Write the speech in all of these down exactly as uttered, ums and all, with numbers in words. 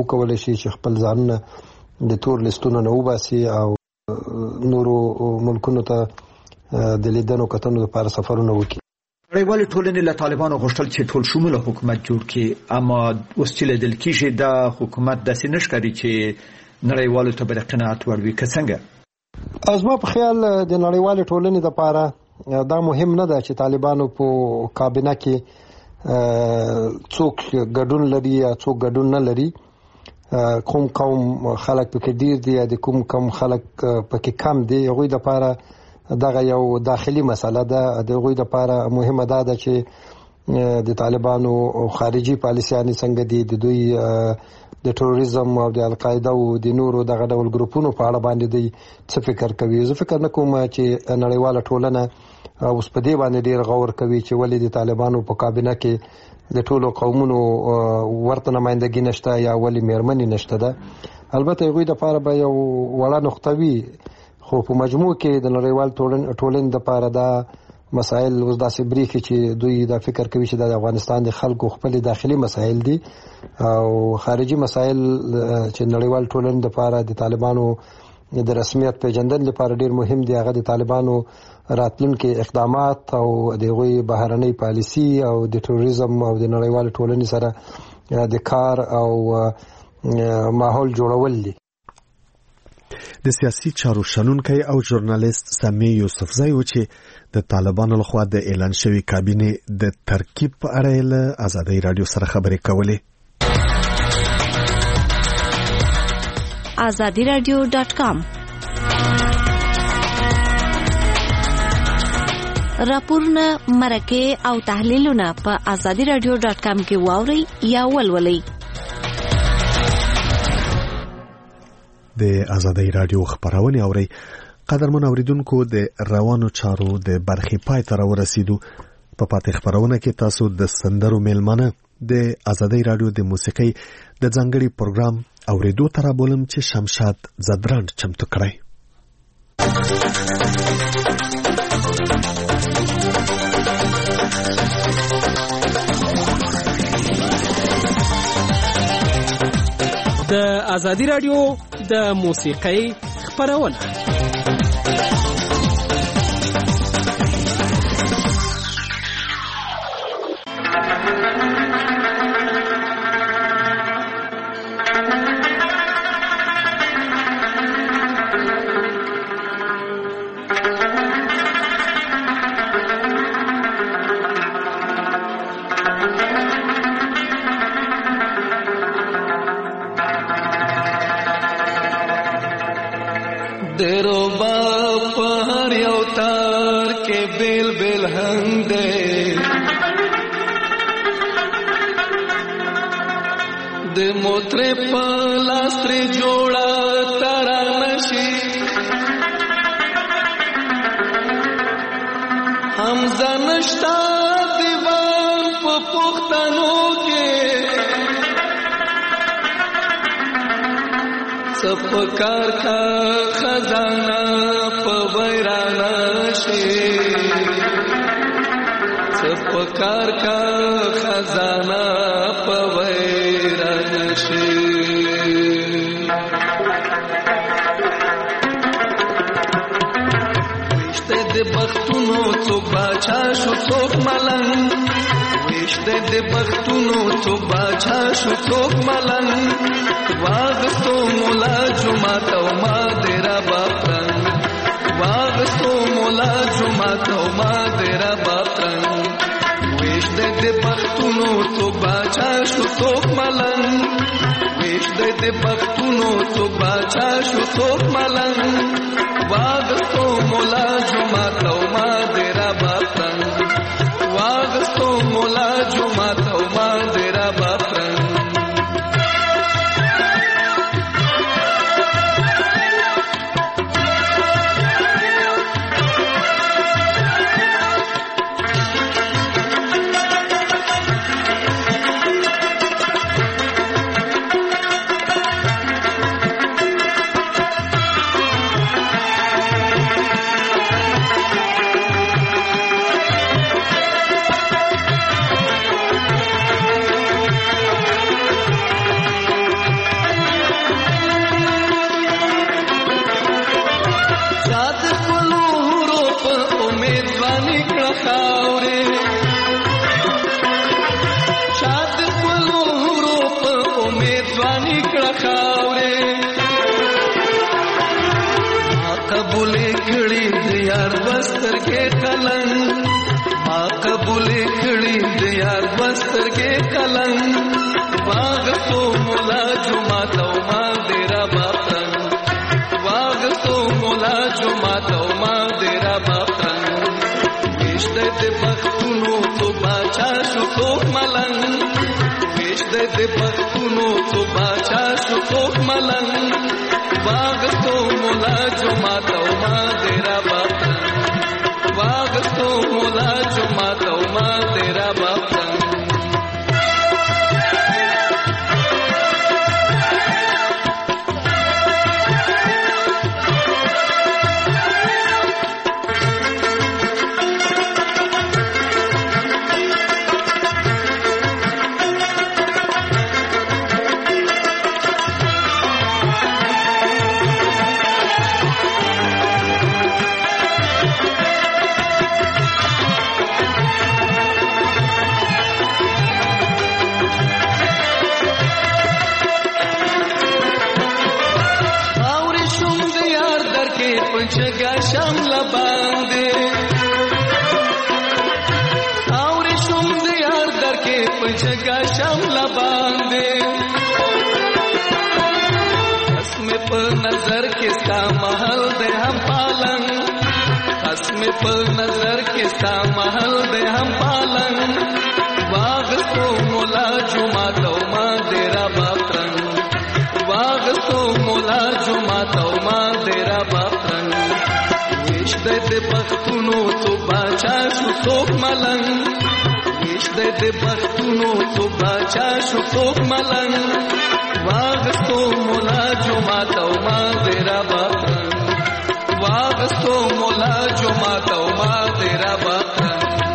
وکولی شي چې خپل ځانونه د تور لیستونو نه وباسي او نورو ملکونو ته د لیدنو کتنو لپاره سفرونه وکړي. نړیوالې ټولنې له طالبانو غوښتل چې ټول شموله حکومت جوړ کړي، اما اوس چې لیدل کېږي دا حکومت داسې نه ښکاري چې نړیوالو ته به د قناعت وړ وي. که څنګه؟ زما په خیال د نړیوالې ټولنې دپاره دا مهم نه ده چې طالبانو په کابینه کې څوک ګډون لري یا څوک ګډون نه لري، کوم قوم خلک پکې ډیر دي یا د کوم کم خلک پکې کم دي. هغوی دپاره دغه یو داخلي مسله ده. د هغوی دپاره مهمه دا ده چې د طالبانو خارجي پالیسیانې څنګه دي، د دوی د تروریزم او د القاعده او د نورو دغه ډول ګروپونو په اړه باندې دوی څه فکر کوي. زه فکر نه کوم چې نړیواله ټولنه اوس په دې باندې ډیر غور کوي چې ولې د طالبانو په کابینه کې د ټولو قومونو ورته نمایندګي نشته یا ولې میرمنې نشته ده. البته هغوی دپاره به یو وړه نقطه وي، خو په مجموع کې د نړیوال ټولنې دپاره دا مسایل اوس داسې بریښي چې دوی دا فکر کوي چې د افغانستان د خلکو خپل داخلي مسایل دي او خارجي مسایل چې نړیوال ټولنې دپاره د طالبانو د رسمیت پیژندنې لپاره ډیر مهم دي. هغه د طالبانو راتلونکي اقدامات او د هغوی بهرنۍ پالیسي او د تروریزم او د نړیوال ټولنې سره د کار او ماحول جوړول دي. د سیاسي چارو شنونکی او ژورنالیست سمی یوسفزی و چې د طالبانو لخوا د اعلان شوی کابینه د ترکیب په اړه له آزادۍ رادیو سره خبرې کولې. آزادی رادیو ډاټ کام راپورونه، مرکې او تحلیلونه په آزادی رادیو ډاټ کام کې واورئ یا ولولئ. د آزادۍ رادیو خبرونه اورئ. قدرمن اوریدونکو، د روانو چارو د برخې پای ته راورسیدو. په پاتې خبرونه کې تاسو د سندرو میلمانه د آزادۍ رادیو د موسیقۍ د ځانګړي پروګرام اوریدو ته رابولم چې شمشاد زدران چمتو کړی. د آزادۍ رادیو د موسیقۍ خبرونه دیرو باپ هر یو تار کې بیل بیل هنګ دی، د موترې په لاس ترې جوړه ترانه شي، حمزه نشته دیوان په پښتنو کې، سپکار کا خزانه په بیرانه شي، سپکار کا خزانه په بیرانه شي. وشته د بختونو څوک باچا شو څوک ملنګ، وشته د بختونو څوک باچا شو څوک ملنګ، واغستو مولا جمعات او ما دیرا باپرنگ، واغستو مولا جمعات او ما دیرا باپرنگ، ویش دے دے بختونو تو باچا شو توک ملنگ، ویش دے دے بختونو تو باچا شو توک ملنگ، واغستو مولا جمعات او ما دیرا باپرنگ، واغستو مولا جمعات او ما دیرا باپرنگ. امیدوانی کړه خاورې ما قبولې کړې د یار بستر کې قلم ما قبولې کړې د یار بستر کې قلم باغ تو مولا جمعه تو ما ډیرا باطن باغ تو مولا جمعه تو ما ډیرا باطن وشته د بختونو تو باچا شو تو ملنګ وشته د بختونو تو باچا شو تو ملنګ باغ تو مولا جمعه تو ما ډیرا باطن باغ تو مولا جمعه تو ما ډیرا باطن जगा श्यामला बांधे और शुम यार दर के जगा श्यामला बांधे हसमे पर नजर के सा महल दे हम पालन हसमे पर नजर के सा महल दे हम पालन बाग तो मोला जुमा तो माँ देरा बापरन बाग तो मोला जुमा तो माँ देरा बापरन وشته د بختونو تو باچا شو توک ملنګ وشته د بختونو تو باچا شو توک ملنګ واغستو مولا جمعه تو ما دیرا باطن واغستو مولا جمعه تو ما دیرا باطن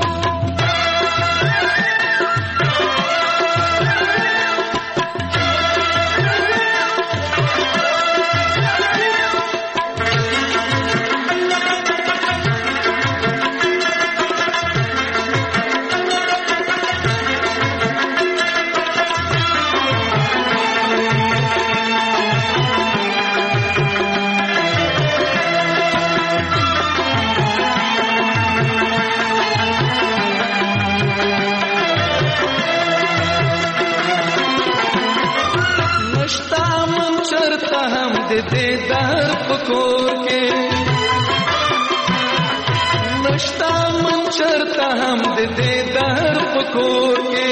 दे दर पकोर के नश्ता मन चरता हम दे दे दर पकोर के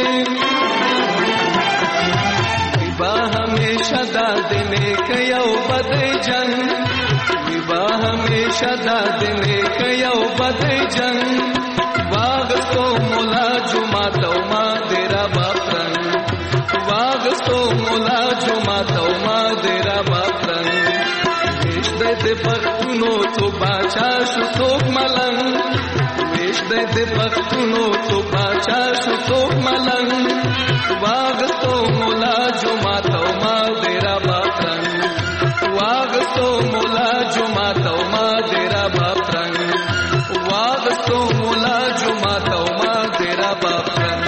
विवाह हमेशा दादने कयो बद जंग विवाह हमेशा दादने कयो बद जंग बाग तो मोला जुमा तो माँ देरा बापरन बाग तो मोला जुमा तो माँ देरा बापरन وشته د بختونو تو باچا شو توک ملنګ وشته د بختونو تو باچا شو توک ملنګ واغستو مولا جمعه تو ما دیرا باطن واغستو مولا جمعه تو ما دیرا باطن واغستو مولا جمعه تو ما دیرا باطن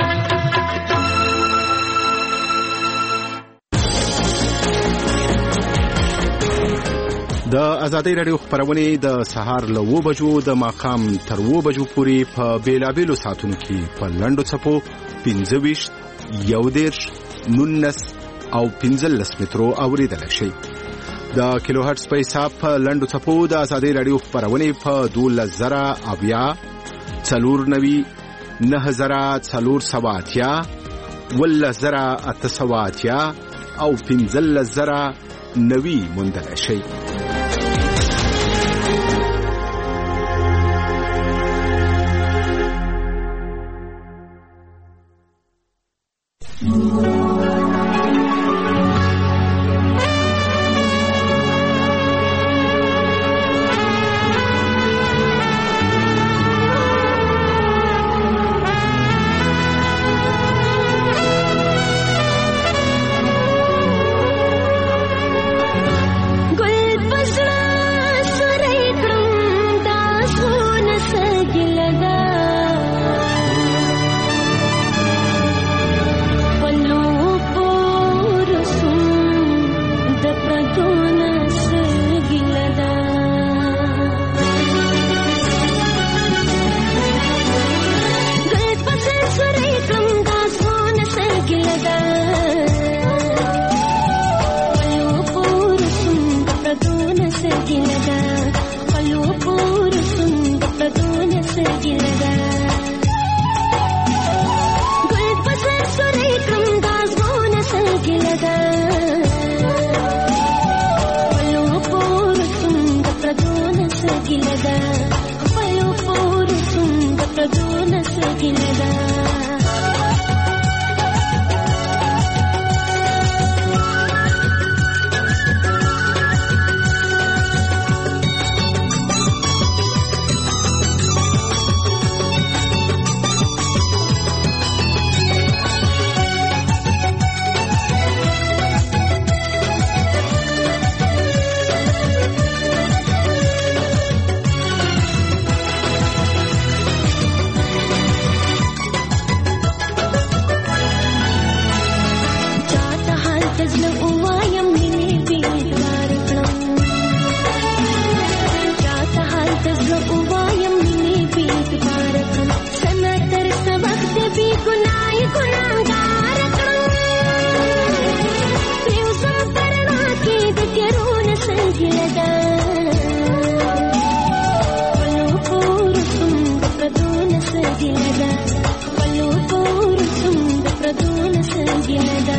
د ازادي رادیو خبرونه د سهار له و بجو د ماقام تر و بجو پورې په بیلابیلو ساتونو کې په لندو چپو پنځه ویشت یو دیرش نونس او پنځلس مترو اوریدل شي د کیلو هرتز په حساب په لندو چپو د ازادي رادیو خبرونه په دوله زرا اویا څلور نوي نه زرا څلور سواتیا ول زرا اتسواتیا او پنځلس زرا نوي مندل شي गुल تزل وایم مینې بیدار کړم چاته حال تزل وایم مینې بیدار کړم سنا تر څه وخت بي ګناي ګناګار کړم پریوزم پرنا کې د تیرون سنجلدا ولو پور سم پردون سنجلدا ولو پور سم پردون سنجلدا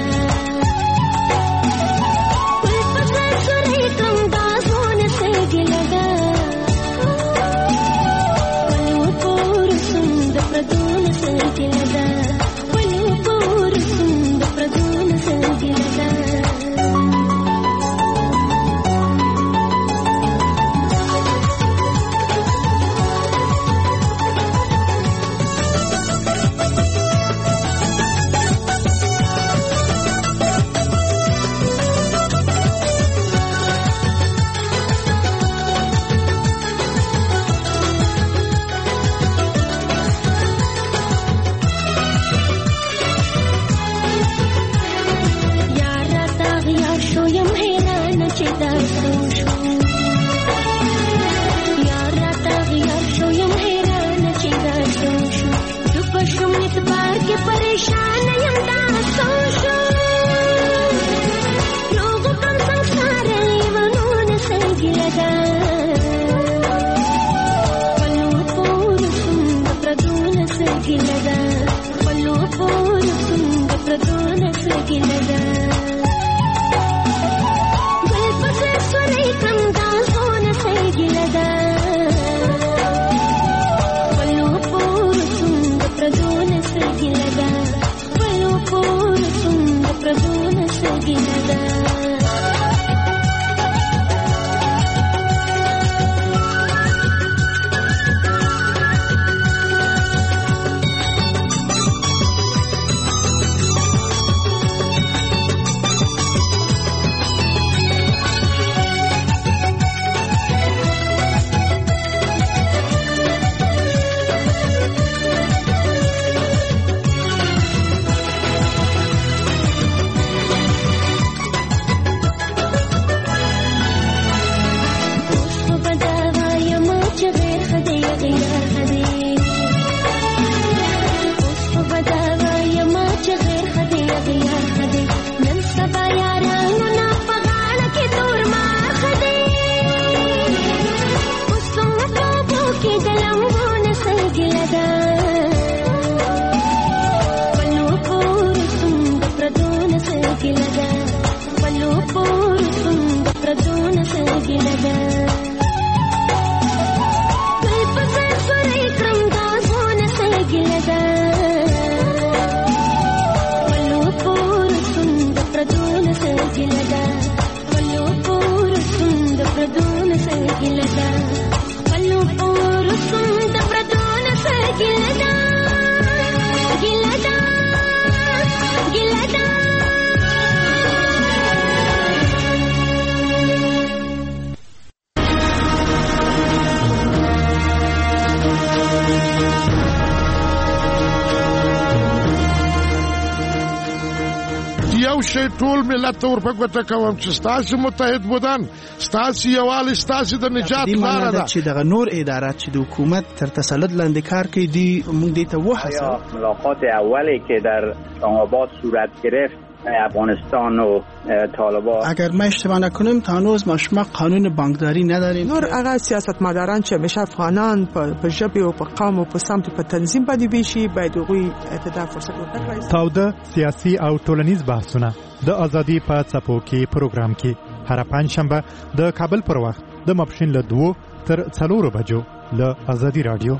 شي ټول ملت ته ورپګوته کوم چې ستاسو متحد بودن ستاسو یووالي ستاسو د نجات لاره ده چې دغه نور ادارات چې د حکومت تر تسلط لاندې کار کوي دی موږ دې ته وحصل ملاقات اولی که در اسلام آباد صورت گرفت افغانستان و طالبان اگر ما اشتباه نکنم تا هنوز ما شما قانون بانکداری نداریم نور هغه سیاستمداران چې همیشه افغانان په ژبه او په قوم او په سمت په تنظیم باندې بيشي باید هغوی اعتدال فرصت ورکړي. تاوده سیاسي او ټولنیز بحثونه د ازادي په څپو کې پروګرام کې هر پنځشنبه د کابل پر وخت د ماپښین له دوه تر څلورو بجو له ازادي رادیو.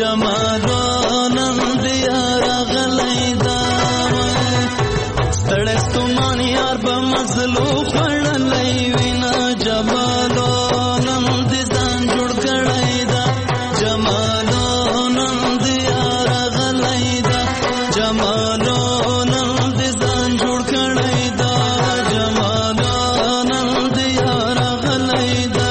جمالو نن دیا راغلی دا ستړی ستومان یار به مزلو خوړلی وینا جمالو نن دې ځان جوړ کړی دا جمالو نن دیا راغلی دا جمالو نن دې ځان جوړ کړی دا جمالو نن دیا راغلی دا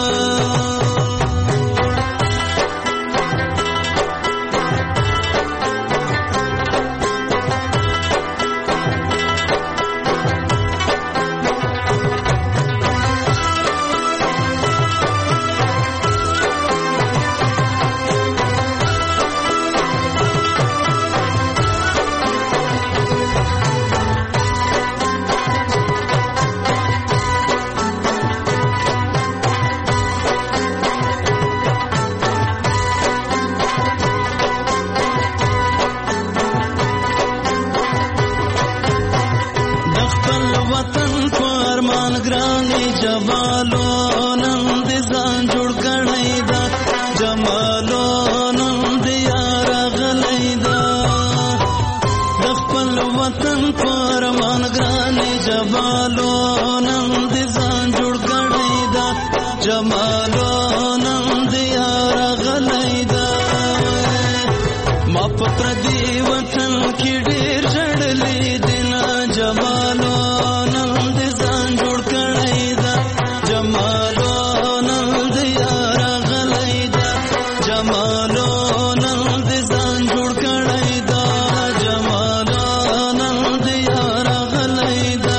جمالو نن دې ځان جوړ کړی دا جمالو نن دې یار راغلی دا د خپل وطن په ارمان ګرانې جمالو نن دې ځان جوړ کړی دا جمالو نن دې یار راغلی دا ما په پردي وطن کې ډېر ژړلې دي نه جمالو نن دې ځان جوړ کړی دا جمالو نن دې یار راغلی دا جمالو نن دې ځان جوړ کړی دا جمالو نن دې یار راغلی دا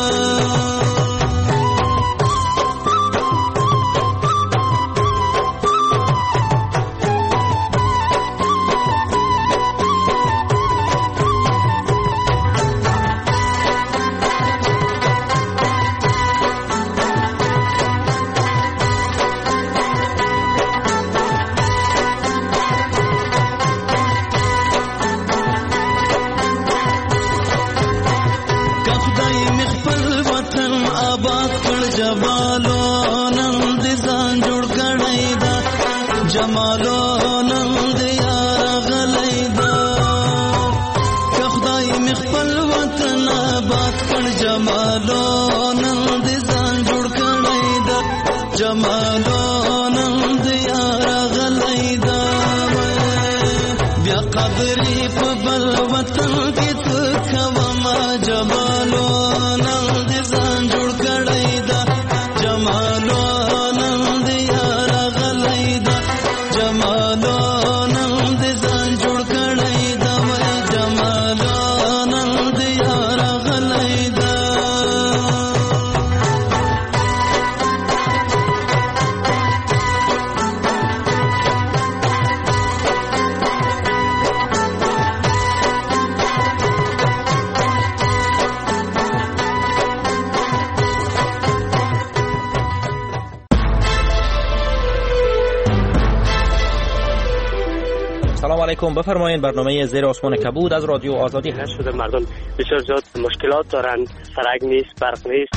جمالو نن دې ځان جوړ کړی دا جمالو نن دې یار راغلی دا که خدای مې خپل وطن آباد کړ جمالو نن دې ځان جوړ کړی دا جمالو نن دې یار راغلی دا بیا قبرې په بل وطن کې ته کومه جمالو نن دې ځان جوړ کړی دا جمالو نن دې یار راغلی دا جمالو نن دې ځان جوړ کړی دا جمالو نن دې یار راغلی دا سلام علیکم. بفرمایید برنامه زیر آسمان کبود از رادیو آزادی هست. شده مردم بسیار زیاد مشکلات دارن، سرک نیست، برق نیست.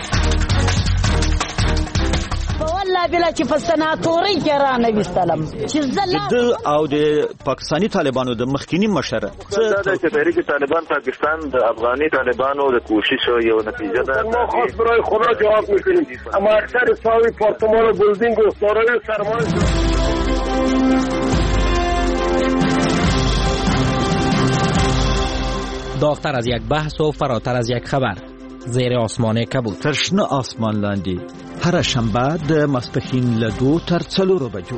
والله بلا چې په سناتوري کې را نه وستلم چې زله او د پاکستانی طالبانو د مخکینی مشر دا چې تحریک طالبان پاکستان د افغاني طالبانو د کوشش یو نتیجه ده. ما خاص برای خدا جواب میکنیم اما اکثر ساوی پارتمان و بلدینگ و سارای سرمایه داغتر از یک بحث و فراتر از یک خبر. زیر آسمان کبود. ترشنه آسمان لاندی. هر شنبه د ماسپښین له دو تر څلورو بجو.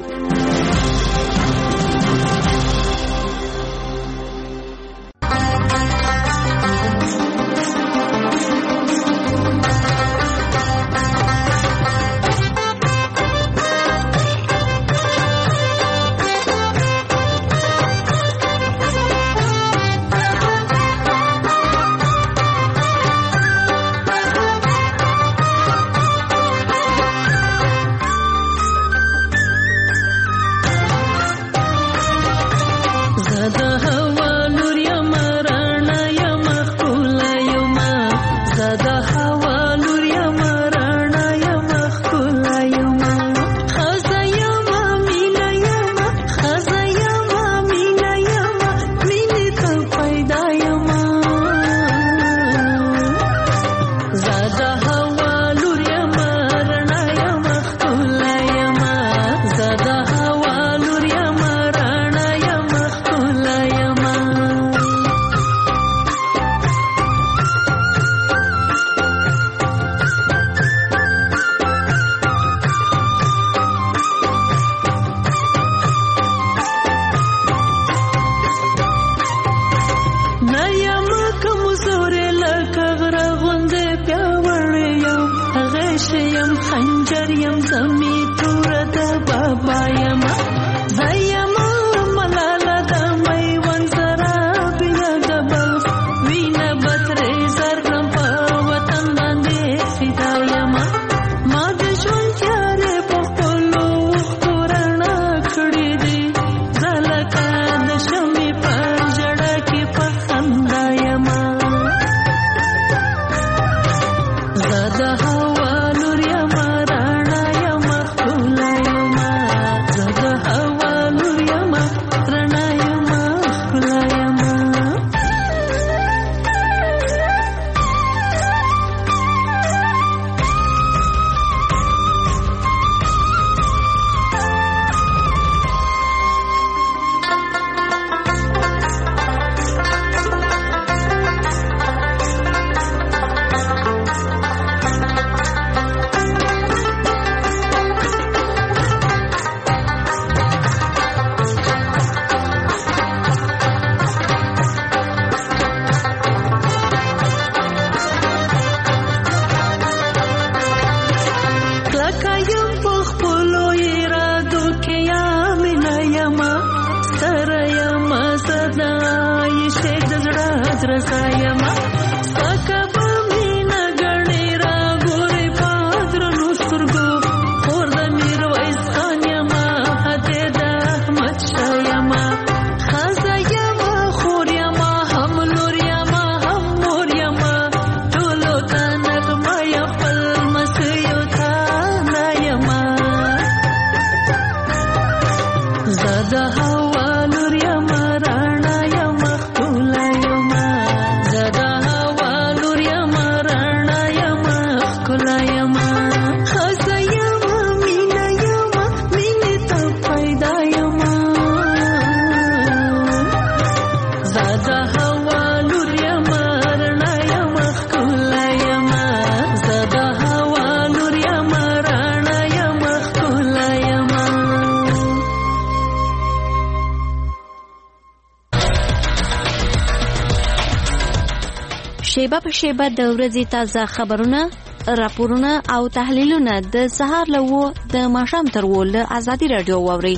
شیبه په شیبه د ورځې تازه خبرونه، راپورونه او تحلیلونه د سهار له وو د ماښام تر وو له ازادي رادیو واورئ.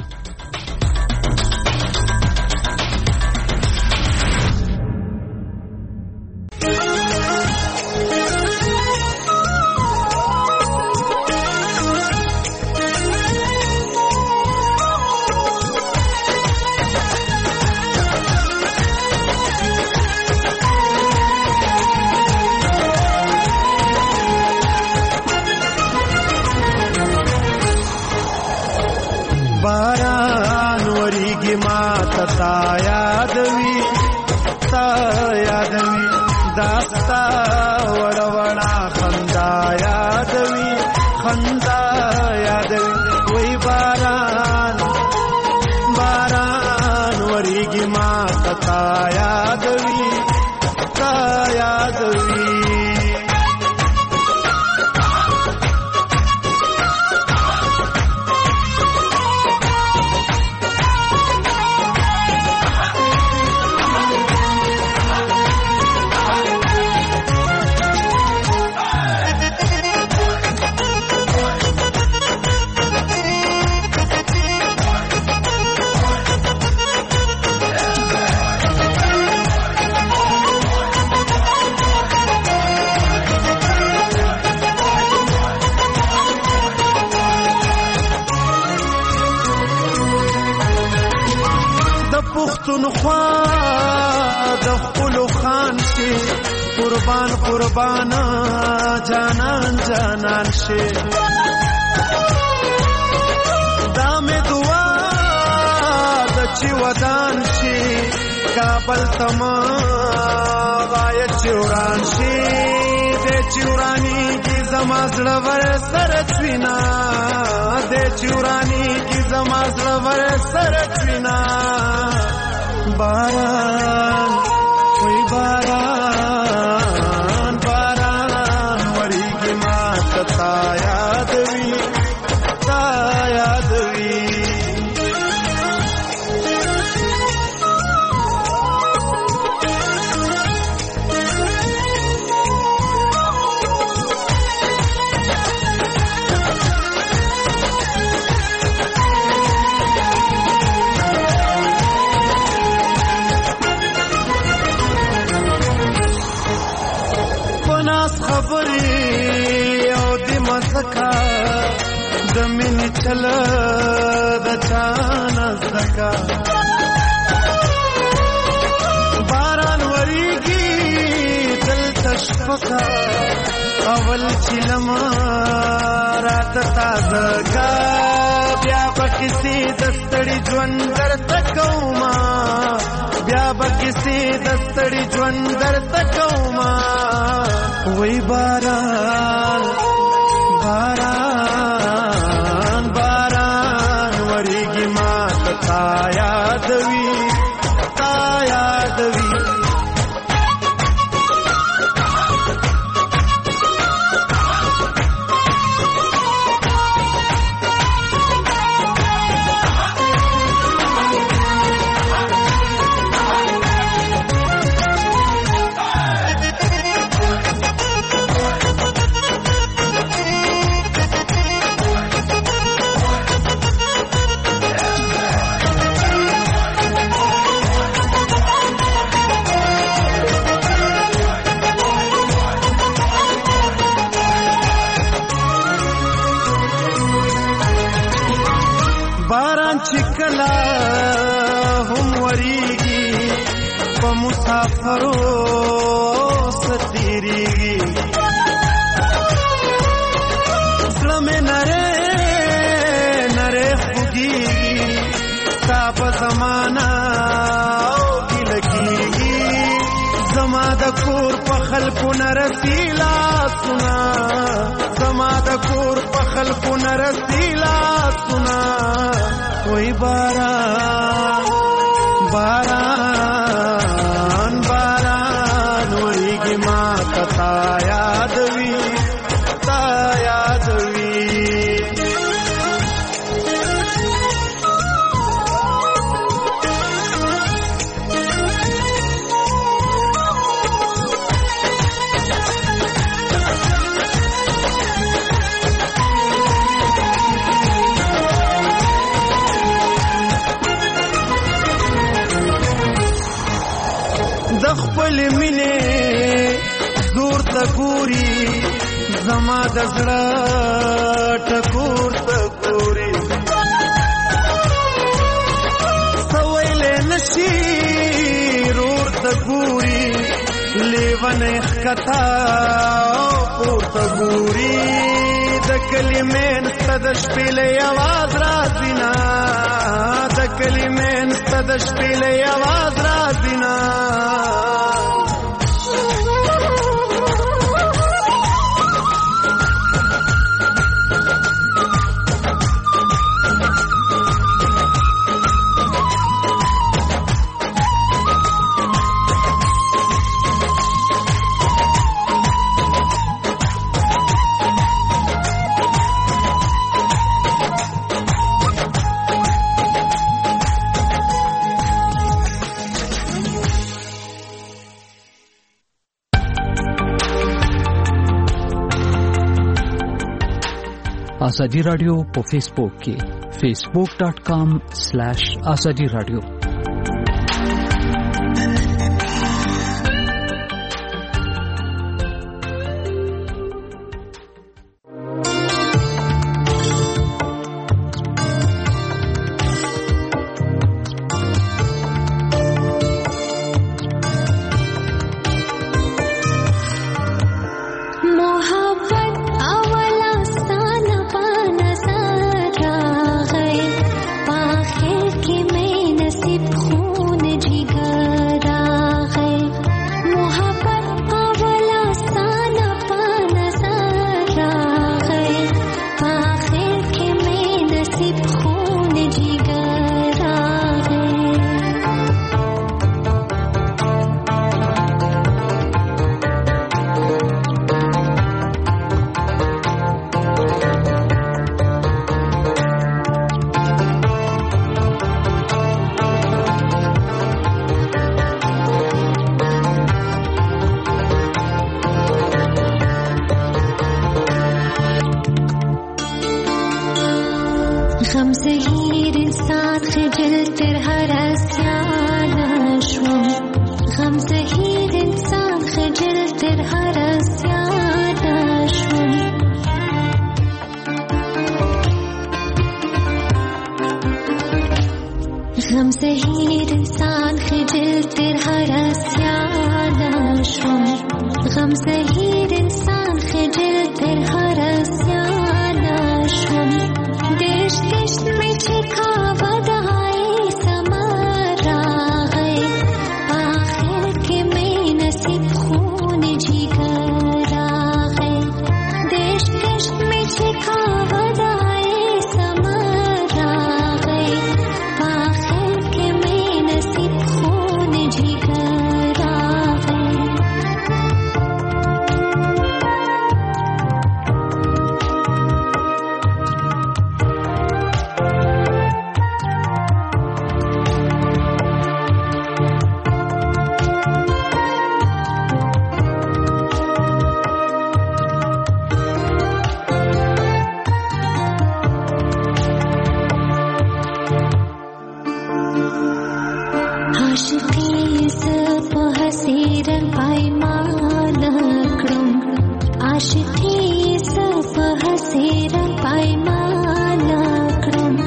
باران وریږي ما ته تا یادوي تا یادوي داستا وړه وړه خندا یادوي خندا یادوي وای باران باران وریږي ما ته تا یادوي تا یادوي پښتونخوا د خپلو خان شي قربان قربان جانان جانان شي دا مې دعا د چې ودان شي کابل تما غایت چوران شي د چورانی کی زما زړه ور سره چوینا د چورانی کی زما زړه ور سره چوینا باران وای باران باران وریږي ما ته تا یادوي تا یادوي چل د چانه زکا باران وریږي دلته شپه اول چلم رات تازه کا بیا بکسی دستړي ژوند درته کوما بیا بکسی دستړي ژوند درته کوما وای باران باران باران وریږي ما تا یادوي تا یادوي چکلا هم وریږي په مسافرو ستیریږي زړه مې نری نری خوږیږي ستا په زمانه ګیله کېږي زما د کور په خلکو نه رسي لاسونه زما د کور په خلکو نه رسي لاسونه وای باران باران باران وریږي ما تا یادوي تا یادوي د خپل مینې زور ته ګوري زما د زړه ټکور ته ګوري سویلې نشي رور ته ګوري لیونې ښکتا پورته ګوري د کلمې نسته د شپېلې اواز راځي نه د کلمې نسته د شپېلې اواز راځي نه آزادی رادیو په فیسبوک کې facebook dot com slash azadi radio هیر انسان خجل تر هر اسیان شم غم زهیر انسان خجل تر هر اسیان شم دشت دشت میں چکا ودائی سمارا گئے آخر کے میں نصیب خون جگر آ گئے دشت دشت میں چکا ودائی سمارا گئے آخر کے میں نصیب خون جگر آ گئے عاشقی زپ حسیرن پایمان کړم عاشقی زپ حسیرن پایمان کړم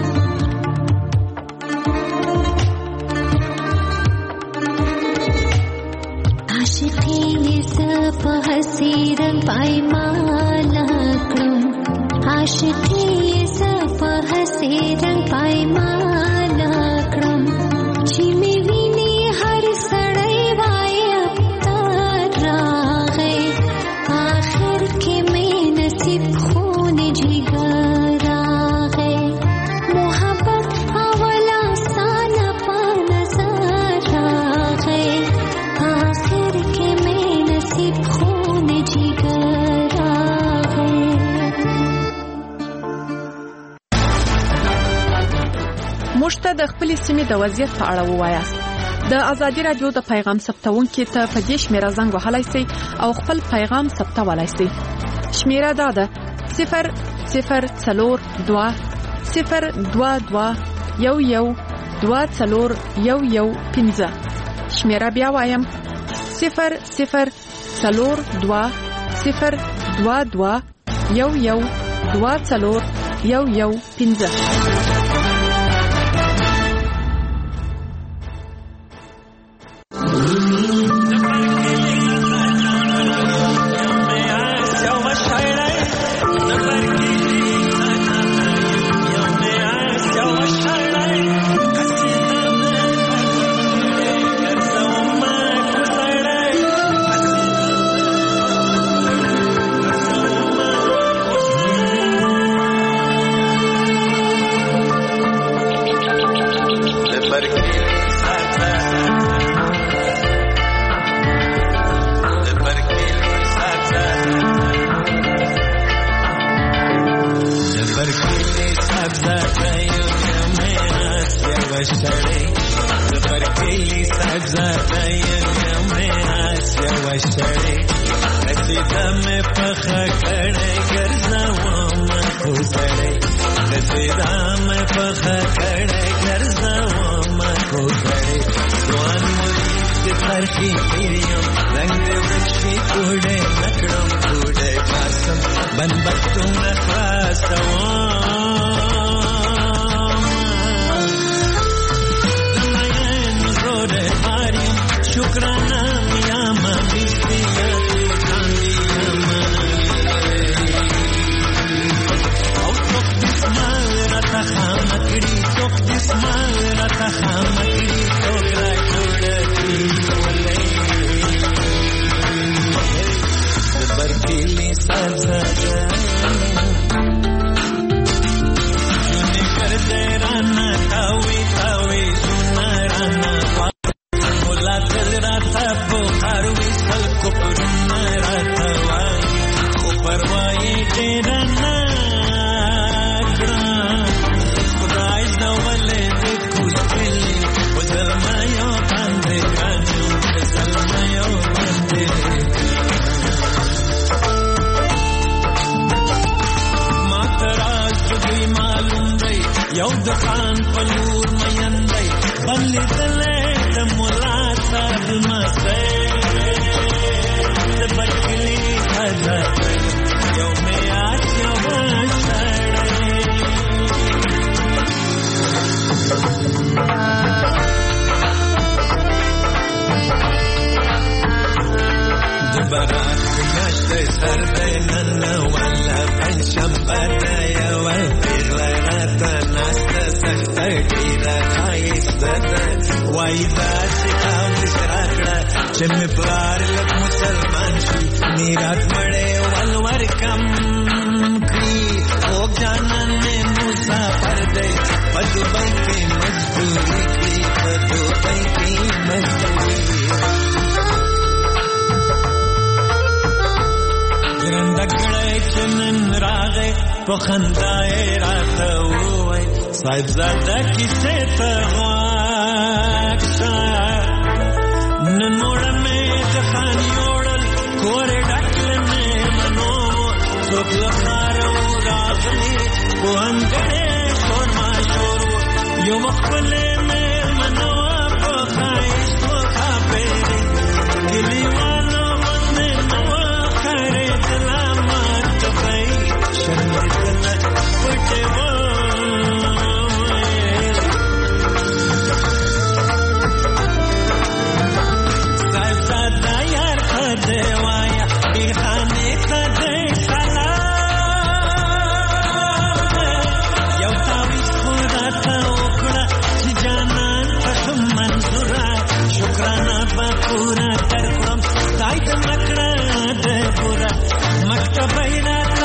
عاشقی زپ حسیرن پایمان کړم عاشقی زپ حسیرن پایمان کړم چې می ویني هر سړی وای ابتر راغی آخر کې مې نصیب خون جگر راغی محبت اولا سان په نظر راغی آخر کې مې نصیب خون جگر راغی موږ ته د خپل سیمې د وضعیت په اړه ووایاست د ازادي رادیو د پیغام ثبتونکو ته په دې شمیره زنګ وهلای شئ او خپل پیغام ثبتولای شئ. شمیره دا ده صفر صفر څلور دوه صفر دوه دوه یو یو دوه څلور یو یو پنځه. شمیره بیا وایم صفر صفر څلور دوه صفر دوه دوه یو یو دوه څلور یو یو پنځه. سر دی نن ولا پنځشنبه ده یوه پیغله راته ناسته سخته ډېره ښایسته ده وایي داسې اورس راکړه چې مې پلار لږ مسلمان شي میراث مړی ول ورکم کړي خوږ جانان مې مسافر دی په دوبۍ کې مزدوري کړي په دوبۍ کې مزدوري ګړی چې نن راغی په خندا یې راته ووایي صاحبزاده کیسې ته غوږ شه نن موړه مې د خاني وړل کور یې ډک له مېلمنو څوک له ښاره و راغلي خو انګړ یې شور ماشور و یو ښکلې مېلمنه وه په ښایست و ښاپېرې کلیوالو غوندې نه وه ښکارېدله شرمېدله پټې وویل صاحبزاده یار ښه دی وایه بیرخانې ته دی سلام یو تاویز خو راته وکړه چې جانان په ښه منظوره شکرانه به پوره درکړم ستا یې نه کړه د بوره مکتبه یې راته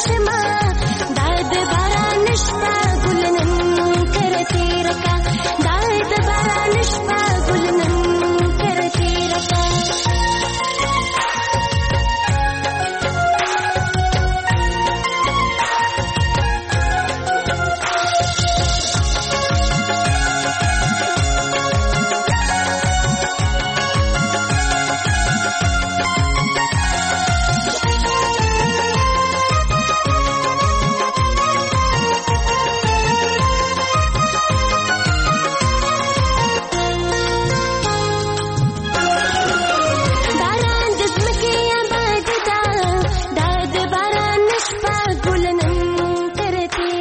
شمه